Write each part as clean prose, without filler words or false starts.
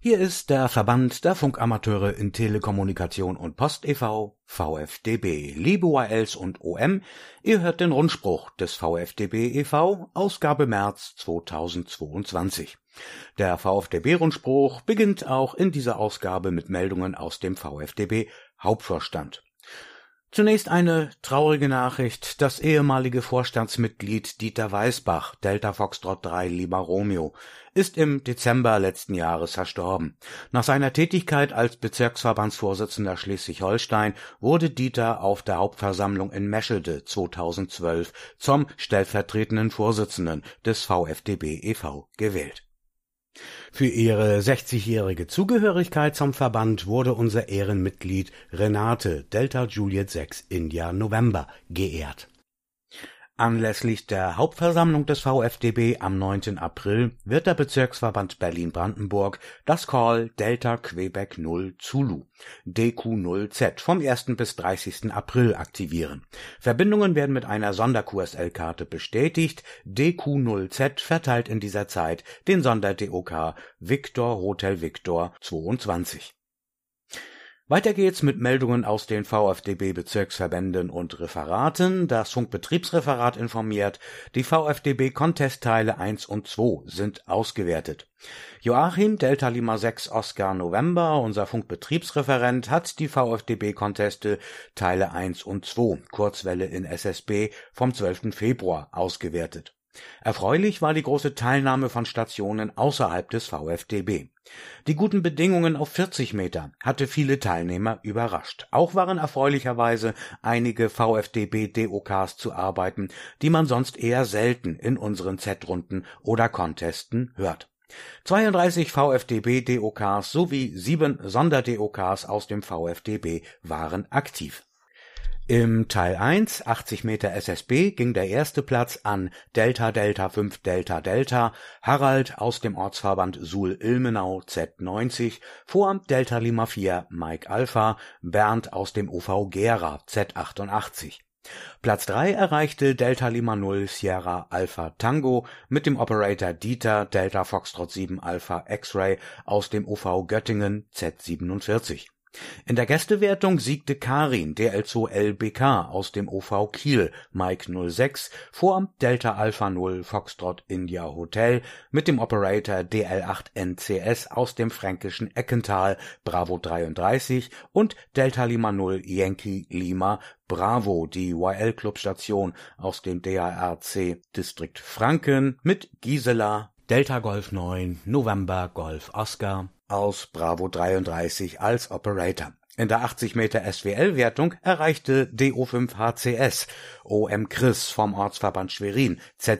Hier ist der Verband der Funkamateure in Telekommunikation und Post e.V., VfDB. Liebe YLs und OM, ihr hört den Rundspruch des VfDB e.V., Ausgabe März 2022. Der VfDB-Rundspruch beginnt auch in dieser Ausgabe mit Meldungen aus dem VfDB-Hauptvorstand. Zunächst eine traurige Nachricht. Das ehemalige Vorstandsmitglied Dieter Weisbach, Delta Foxtrot 3 Lima Romeo, ist im Dezember letzten Jahres verstorben. Nach seiner Tätigkeit als Bezirksverbandsvorsitzender Schleswig-Holstein wurde Dieter auf der Hauptversammlung in Meschede 2012 zum stellvertretenden Vorsitzenden des VfDB e.V. gewählt. Für ihre 60-jährige Zugehörigkeit zum Verband wurde unser Ehrenmitglied Renate Delta Juliet 6 India November geehrt. Anlässlich der Hauptversammlung des VfDB am 9. April wird der Bezirksverband Berlin-Brandenburg das Call Delta Quebec 0 Zulu DQ0Z vom 1. bis 30. April aktivieren. Verbindungen werden mit einer Sonder-QSL-Karte bestätigt. DQ0Z verteilt in dieser Zeit den Sonder-DOK Victor Hotel Victor 22. Weiter geht's mit Meldungen aus den VfDB-Bezirksverbänden und Referaten. Das Funkbetriebsreferat informiert, die VfDB-Contest-Teile 1 und 2 sind ausgewertet. Joachim Delta Lima 6 Oscar November, unser Funkbetriebsreferent, hat die VfDB-Conteste Teile 1 und 2, Kurzwelle in SSB, vom 12. Februar ausgewertet. Erfreulich war die große Teilnahme von Stationen außerhalb des VfDB. Die guten Bedingungen auf 40 Meter hatte viele Teilnehmer überrascht. Auch waren erfreulicherweise einige VfDB-DOKs zu arbeiten, die man sonst eher selten in unseren Z-Runden oder Contesten hört. 32 VfDB-DOKs sowie 7 Sonder-DOKs aus dem VfDB waren aktiv. Im Teil 1, 80 Meter SSB, ging der erste Platz an Delta Delta 5 Delta Delta, Harald aus dem Ortsverband Suhl-Ilmenau Z90, vor Delta Lima 4 Mike Alpha, Bernd aus dem OV Gera Z88. Platz 3 erreichte Delta Lima 0 Sierra Alpha Tango mit dem Operator Dieter Delta Foxtrot 7 Alpha X-Ray aus dem OV Göttingen Z47. In der Gästewertung siegte Karin DL2 LBK aus dem OV Kiel Mike 06 vor Delta Alpha 0 Foxtrot India Hotel mit dem Operator DL8 NCS aus dem fränkischen Eckental Bravo 33 und Delta Lima 0 Yankee Lima Bravo, die YL-Clubstation aus dem DARC Distrikt Franken mit Gisela Delta Golf 9 November Golf Oscar aus Bravo 33 als Operator. In der 80 Meter SWL-Wertung erreichte DO5 HCS OM Chris vom Ortsverband Schwerin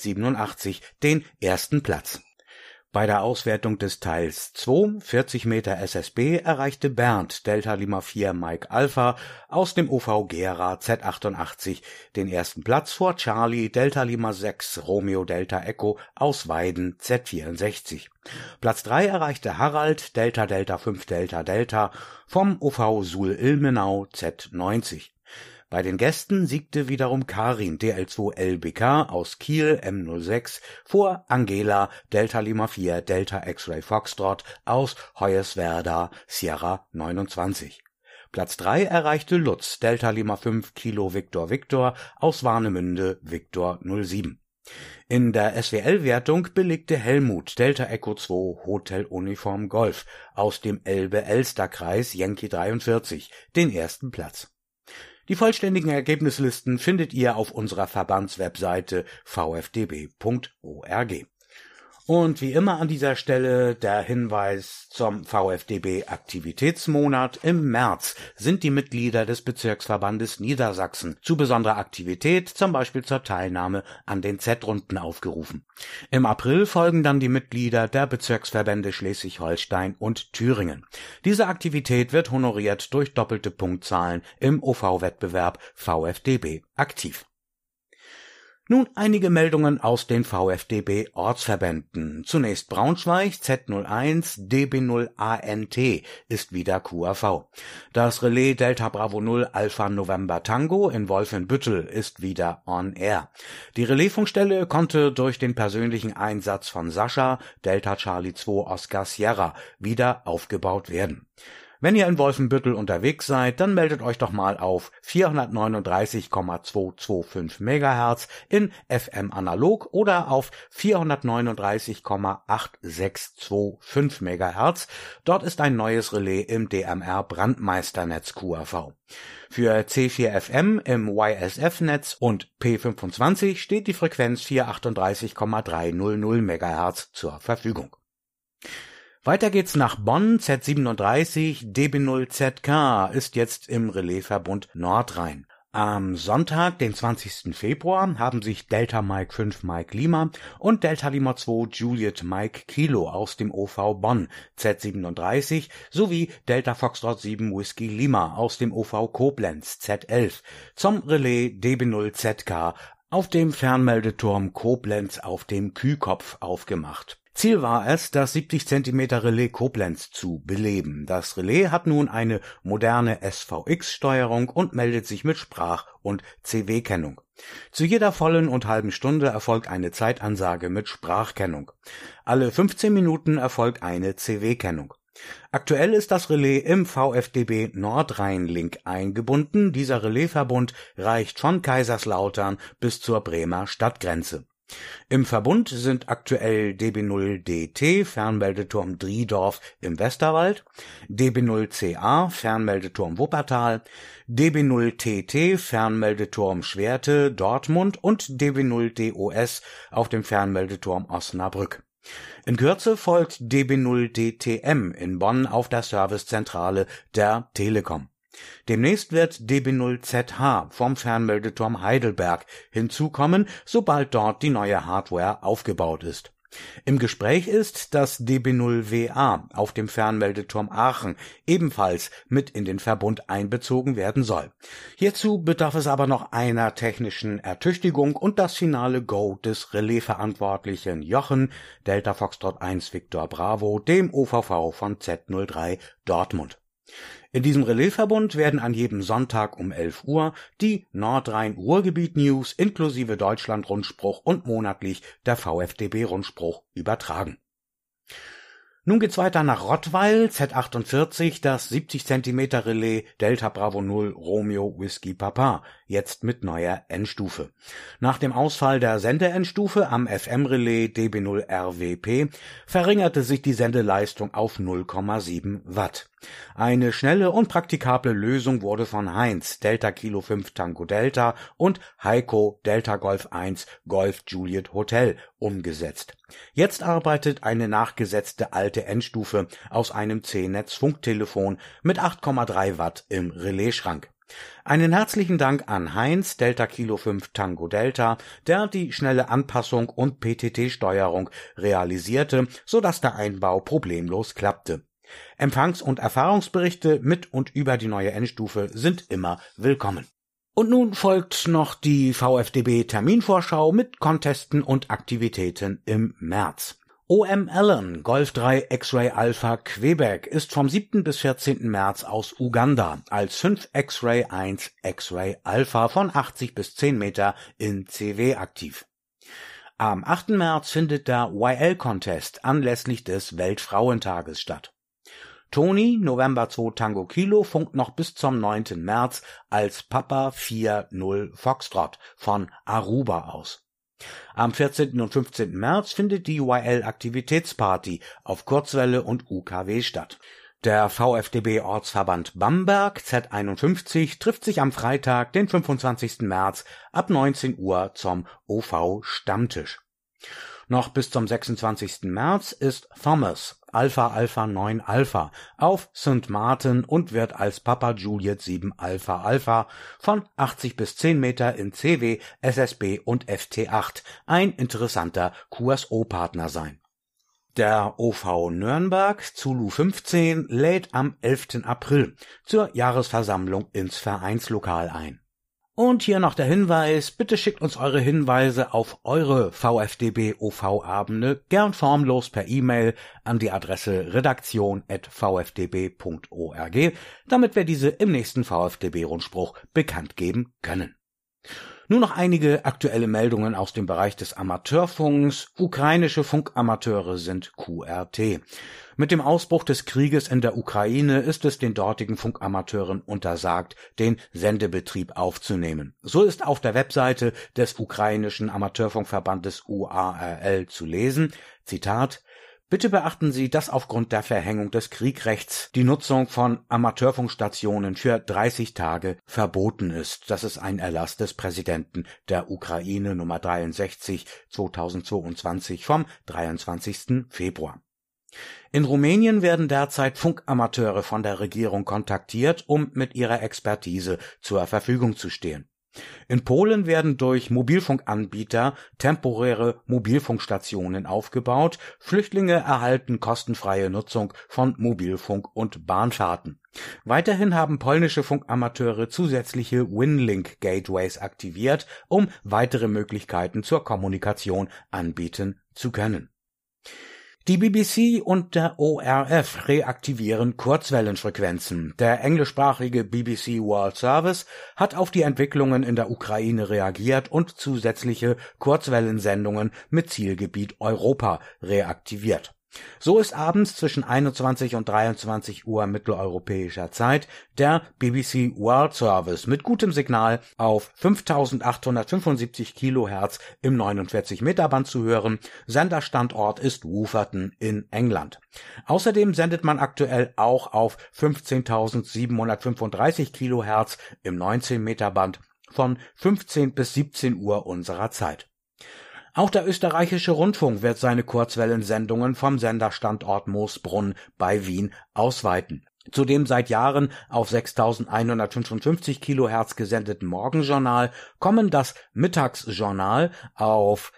Z87 den ersten Platz. Bei der Auswertung des Teils 2, 40 Meter SSB, erreichte Bernd Delta Lima 4 Mike Alpha aus dem OV Gera Z88 den ersten Platz vor Charlie Delta Lima 6 Romeo Delta Echo aus Weiden Z64. Platz 3 erreichte Harald Delta Delta 5 Delta Delta vom OV Suhl-Ilmenau Z90. Bei den Gästen siegte wiederum Karin DL2 LBK aus Kiel M06 vor Angela Delta Lima 4 Delta X-Ray Foxtrot aus Hoyerswerda Sierra 29. Platz 3 erreichte Lutz Delta Lima 5 Kilo Victor Victor aus Warnemünde Victor 07. In der SWL-Wertung belegte Helmut Delta Echo 2 Hotel Uniform Golf aus dem Elbe-Elster-Kreis Yankee 43 den ersten Platz. Die vollständigen Ergebnislisten findet ihr auf unserer Verbandswebseite vfdb.org. Und wie immer an dieser Stelle der Hinweis zum VfDB-Aktivitätsmonat. Im März sind die Mitglieder des Bezirksverbandes Niedersachsen zu besonderer Aktivität, zum Beispiel zur Teilnahme an den Z-Runden aufgerufen. Im April folgen dann die Mitglieder der Bezirksverbände Schleswig-Holstein und Thüringen. Diese Aktivität wird honoriert durch doppelte Punktzahlen im OV-Wettbewerb VfDB aktiv. Nun einige Meldungen aus den VfDB-Ortsverbänden. Zunächst Braunschweig, Z01, DB0ANT ist wieder QAV. Das Relais Delta Bravo 0 Alpha November Tango in Wolfenbüttel ist wieder on air. Die Relaisfunkstelle konnte durch den persönlichen Einsatz von Sascha, Delta Charlie 2 Oscar Sierra, wieder aufgebaut werden. Wenn ihr in Wolfenbüttel unterwegs seid, dann meldet euch doch mal auf 439,225 MHz in FM analog oder auf 439,8625 MHz. Dort ist ein neues Relais im DMR Brandmeisternetz QAV. Für C4FM im YSF-Netz und P25 steht die Frequenz 438,300 MHz zur Verfügung. Weiter geht's nach Bonn. Z37 DB0ZK ist jetzt im Relaisverbund Nordrhein. Am Sonntag, den 20. Februar, haben sich Delta Mike 5 Mike Lima und Delta Lima 2 Juliet Mike Kilo aus dem OV Bonn Z37 sowie Delta Foxtrot 7 Whisky Lima aus dem OV Koblenz Z11 zum Relais DB0ZK auf dem Fernmeldeturm Koblenz auf dem Kühkopf aufgemacht. Ziel war es, das 70 cm Relais Koblenz zu beleben. Das Relais hat nun eine moderne SVX-Steuerung und meldet sich mit Sprach- und CW-Kennung. Zu jeder vollen und halben Stunde erfolgt eine Zeitansage mit Sprachkennung. Alle 15 Minuten erfolgt eine CW-Kennung. Aktuell ist das Relais im VfDB Nordrhein-Link eingebunden. Dieser Relaisverbund reicht von Kaiserslautern bis zur Bremer Stadtgrenze. Im Verbund sind aktuell DB0DT Fernmeldeturm Driedorf im Westerwald, DB0CA Fernmeldeturm Wuppertal, DB0TT Fernmeldeturm Schwerte Dortmund und DB0DOS auf dem Fernmeldeturm Osnabrück. In Kürze folgt DB0DTM in Bonn auf der Servicezentrale der Telekom. Demnächst wird DB0ZH vom Fernmeldeturm Heidelberg hinzukommen, sobald dort die neue Hardware aufgebaut ist. Im Gespräch ist, dass DB0WA auf dem Fernmeldeturm Aachen ebenfalls mit in den Verbund einbezogen werden soll. Hierzu bedarf es aber noch einer technischen Ertüchtigung und das finale Go des Relaisverantwortlichen Jochen, Delta Foxtrot 1 Victor Bravo, dem OVV von Z03 Dortmund. In diesem Relaisverbund werden an jedem Sonntag um 11 Uhr die Nordrhein-Ruhrgebiet-News inklusive Deutschland-Rundspruch und monatlich der VfDB-Rundspruch übertragen. Nun geht's weiter nach Rottweil, Z48, das 70 cm Relais Delta Bravo 0 Romeo Whisky Papa, jetzt mit neuer Endstufe. Nach dem Ausfall der Sendeendstufe am FM-Relais DB0 RWP verringerte sich die Sendeleistung auf 0,7 Watt. Eine schnelle und praktikable Lösung wurde von Heinz Delta Kilo 5 Tango Delta und Heiko Delta Golf 1 Golf Juliet Hotel umgesetzt. Jetzt arbeitet eine nachgesetzte alte Endstufe aus einem C-Netz-Funktelefon mit 8,3 Watt im Relaisschrank. Einen herzlichen Dank an Heinz Delta Kilo 5 Tango Delta, der die schnelle Anpassung und PTT-Steuerung realisierte, sodass der Einbau problemlos klappte. Empfangs- und Erfahrungsberichte mit und über die neue Endstufe sind immer willkommen. Und nun folgt noch die VfDB-Terminvorschau mit Contesten und Aktivitäten im März. OM Allen Golf 3 X-Ray Alpha Quebec ist vom 7. bis 14. März aus Uganda als 5 X-Ray 1 X-Ray Alpha von 80 bis 10 Meter in CW aktiv. Am 8. März findet der YL-Contest anlässlich des Weltfrauentages statt. Toni, November 2 Tango Kilo, funkt noch bis zum 9. März als Papa 40 Foxtrot von Aruba aus. Am 14. und 15. März findet die YL-Aktivitätsparty auf Kurzwelle und UKW statt. Der VfDB-Ortsverband Bamberg Z51 trifft sich am Freitag, den 25. März ab 19 Uhr zum OV-Stammtisch. Noch bis zum 26. März ist Thomas Alpha Alpha 9 Alpha auf St. Martin und wird als Papa Juliet 7 Alpha Alpha von 80 bis 10 Meter in CW, SSB und FT8 ein interessanter QSO-Partner sein. Der OV Nürnberg Zulu 15 lädt am 11. April zur Jahresversammlung ins Vereinslokal ein. Und hier noch der Hinweis, bitte schickt uns eure Hinweise auf eure VfDB-OV-Abende gern formlos per E-Mail an die Adresse redaktion@vfdb.org, damit wir diese im nächsten VfDB-Rundspruch bekannt geben können. Nur noch einige aktuelle Meldungen aus dem Bereich des Amateurfunks. Ukrainische Funkamateure sind QRT. Mit dem Ausbruch des Krieges in der Ukraine ist es den dortigen Funkamateuren untersagt, den Sendebetrieb aufzunehmen. So ist auf der Webseite des ukrainischen Amateurfunkverbandes UARL zu lesen, Zitat: Bitte beachten Sie, dass aufgrund der Verhängung des Kriegrechts die Nutzung von Amateurfunkstationen für 30 Tage verboten ist. Das ist ein Erlass des Präsidenten der Ukraine Nummer 63 2022 vom 23. Februar. In Rumänien werden derzeit Funkamateure von der Regierung kontaktiert, um mit ihrer Expertise zur Verfügung zu stehen. In Polen werden durch Mobilfunkanbieter temporäre Mobilfunkstationen aufgebaut. Flüchtlinge erhalten kostenfreie Nutzung von Mobilfunk- und Bahnfahrten. Weiterhin haben polnische Funkamateure zusätzliche Winlink-Gateways aktiviert, um weitere Möglichkeiten zur Kommunikation anbieten zu können. Die BBC und der ORF reaktivieren Kurzwellenfrequenzen. Der englischsprachige BBC World Service hat auf die Entwicklungen in der Ukraine reagiert und zusätzliche Kurzwellensendungen mit Zielgebiet Europa reaktiviert. So ist abends zwischen 21 und 23 Uhr mitteleuropäischer Zeit der BBC World Service mit gutem Signal auf 5875 Kilohertz im 49 Meter Band zu hören. Senderstandort ist Wooferton in England. Außerdem sendet man aktuell auch auf 15.735 Kilohertz im 19 Meter Band von 15 bis 17 Uhr unserer Zeit. Auch der österreichische Rundfunk wird seine Kurzwellensendungen vom Senderstandort Moosbrunn bei Wien ausweiten. Zu dem seit Jahren auf 6.155 Kilohertz gesendeten Morgenjournal kommen das Mittagsjournal auf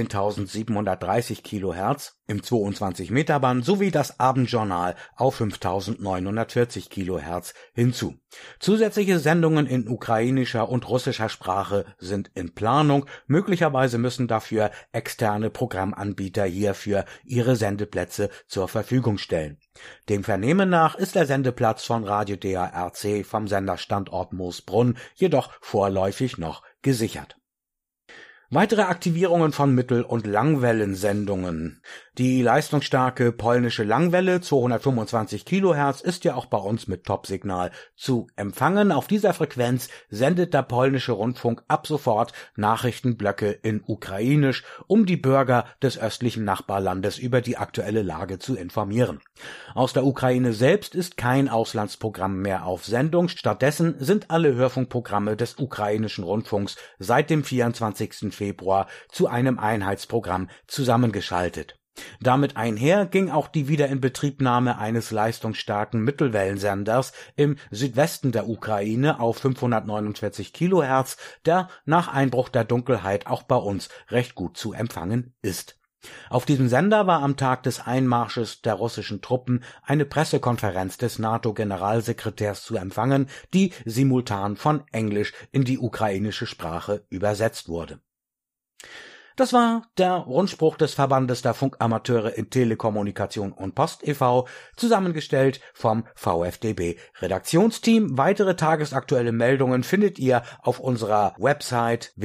13.730 Kilohertz im 22 Meter Band sowie das Abendjournal auf 5.940 Kilohertz hinzu. Zusätzliche Sendungen in ukrainischer und russischer Sprache sind in Planung. Möglicherweise müssen dafür externe Programmanbieter hierfür ihre Sendeplätze zur Verfügung stellen. Dem Vernehmen nach ist der Sendeplatz von Radio DARC vom Senderstandort Moosbrunn jedoch vorläufig noch gesichert. Weitere Aktivierungen von Mittel- und Langwellensendungen. Die leistungsstarke polnische Langwelle 225 Kilohertz ist ja auch bei uns mit Topsignal zu empfangen. Auf dieser Frequenz sendet der polnische Rundfunk ab sofort Nachrichtenblöcke in Ukrainisch, um die Bürger des östlichen Nachbarlandes über die aktuelle Lage zu informieren. Aus der Ukraine selbst ist kein Auslandsprogramm mehr auf Sendung. Stattdessen sind alle Hörfunkprogramme des ukrainischen Rundfunks seit dem 24. Februar zu einem Einheitsprogramm zusammengeschaltet. Damit einher ging auch die Wiederinbetriebnahme eines leistungsstarken Mittelwellensenders im Südwesten der Ukraine auf 549 Kilohertz, der nach Einbruch der Dunkelheit auch bei uns recht gut zu empfangen ist. Auf diesem Sender war am Tag des Einmarsches der russischen Truppen eine Pressekonferenz des NATO-Generalsekretärs zu empfangen, die simultan von Englisch in die ukrainische Sprache übersetzt wurde. Das war der Rundspruch des Verbandes der Funkamateure in Telekommunikation und Post e.V., zusammengestellt vom VfDB Redaktionsteam. Weitere tagesaktuelle Meldungen findet ihr auf unserer Website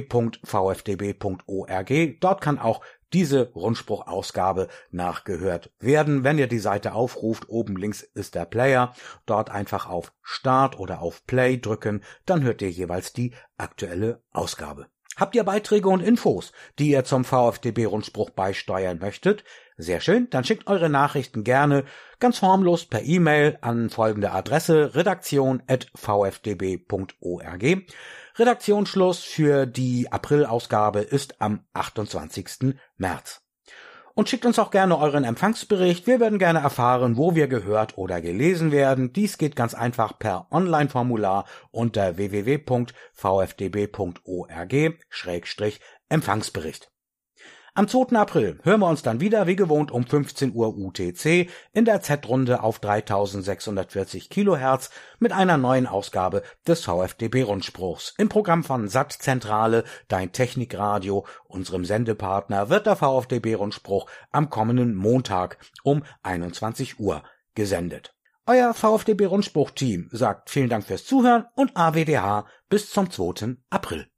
www.vfdb.org. Dort kann auch diese Rundspruchausgabe nachgehört werden. Wenn ihr die Seite aufruft, oben links ist der Player. Dort einfach auf Start oder auf Play drücken, dann hört ihr jeweils die aktuelle Ausgabe. Habt ihr Beiträge und Infos, die ihr zum VfDB-Rundspruch beisteuern möchtet? Sehr schön, dann schickt eure Nachrichten gerne ganz formlos per E-Mail an folgende Adresse: redaktion@vfdb.org. Redaktionsschluss für die April-Ausgabe ist am 28. März. Und schickt uns auch gerne euren Empfangsbericht. Wir würden gerne erfahren, wo wir gehört oder gelesen werden. Dies geht ganz einfach per Online-Formular unter www.vfdb.org/Empfangsbericht. Am 2. April hören wir uns dann wieder wie gewohnt um 15 Uhr UTC in der Z-Runde auf 3640 Kilohertz mit einer neuen Ausgabe des VfDB-Rundspruchs. Im Programm von Sattzentrale, Dein Technikradio, unserem Sendepartner, wird der VfDB-Rundspruch am kommenden Montag um 21 Uhr gesendet. Euer VfDB-Rundspruch-Team sagt vielen Dank fürs Zuhören und AWDH bis zum 2. April.